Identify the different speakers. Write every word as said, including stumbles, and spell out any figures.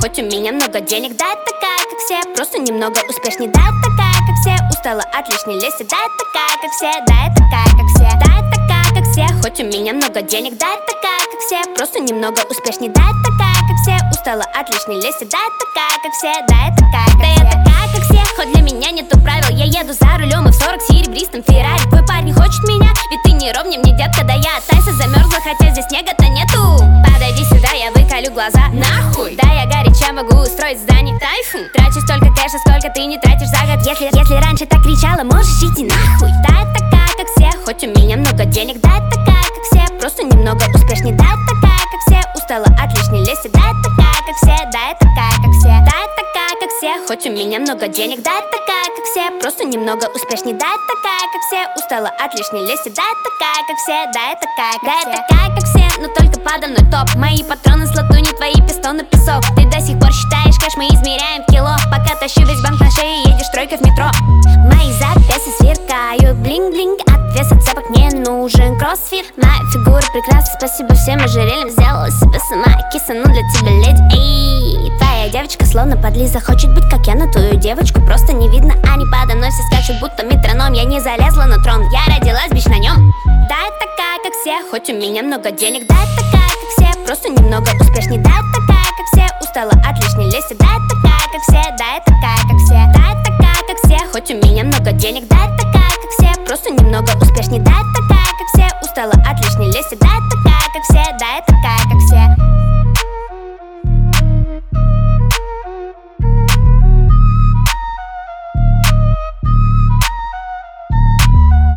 Speaker 1: хоть у меня много денег. Да, я такая, как все, просто немного успешней. Да, я такая, как все, устала от лишней лести. Да, я такая, как все, да, я такая, как все. Да, я такая, как все, хоть у меня много денег. Да, я такая, как все, просто немного успешней. Да, я такая, как все, устала от лишней лести. Да, я такая, как все, да, я такая, как все. Да, я такая, как все, хоть для меня нету правил. Я еду за рулем и в сорок серебристом Феррари. Твой парень хочет меня, ведь ты не ровнее мне, детка. Да я от Тайса замерзла, хотя здесь снега-то нету. Подойди сюда, я выколю глаза. Нахуй! Да, я горяча, могу устроить здание. Тайфун! Трачу столько кэша, сколько ты не тратишь за год. Если, если раньше так кричала, можешь идти нахуй. Да, я такая, как все, хоть у меня много денег. Да, я такая, как все, просто немного успешней. Да, я такая, как все, устала от лишней лести. Да, я такая, как все, да, я такая, как все. Да, я такая, как все, хоть у меня много денег. Да, я такая, как все, просто немного успешней. Да, я такая, как все, устала от лишней лести. Да, я такая, как все, да, я такая, как все. Да, я такая, как все, но только подо мной топ. Мои патроны с латуни, твои пистоны песок. Ты до сих пор считаешь кэш, мы измеряем в кило. Пока тащу весь банк на шее, едешь тройкой в метро. Мои запястья сверкают, блинг-блинг. От веса цепок не нужен кроссфит. Моя фигура прекрасна, спасибо всем ожерельям. Сделала себе сама киса, ну для тебя леди. Эй, твоя девочка словно подлиза, хочет быть как я, но твою девочку просто не видно. Они подо мной все скачут, будто метроном. Я не залезла на трон, я родилась бич на нем. Да, я такая, как все, хоть у меня много денег. Да, я такая, как все, просто немного успешней. Да, я такая, как все, устала от лишней лести. Да, я такая, как все, да, я такая, как все. Да, я такая, как все, хоть у меня много денег. Да,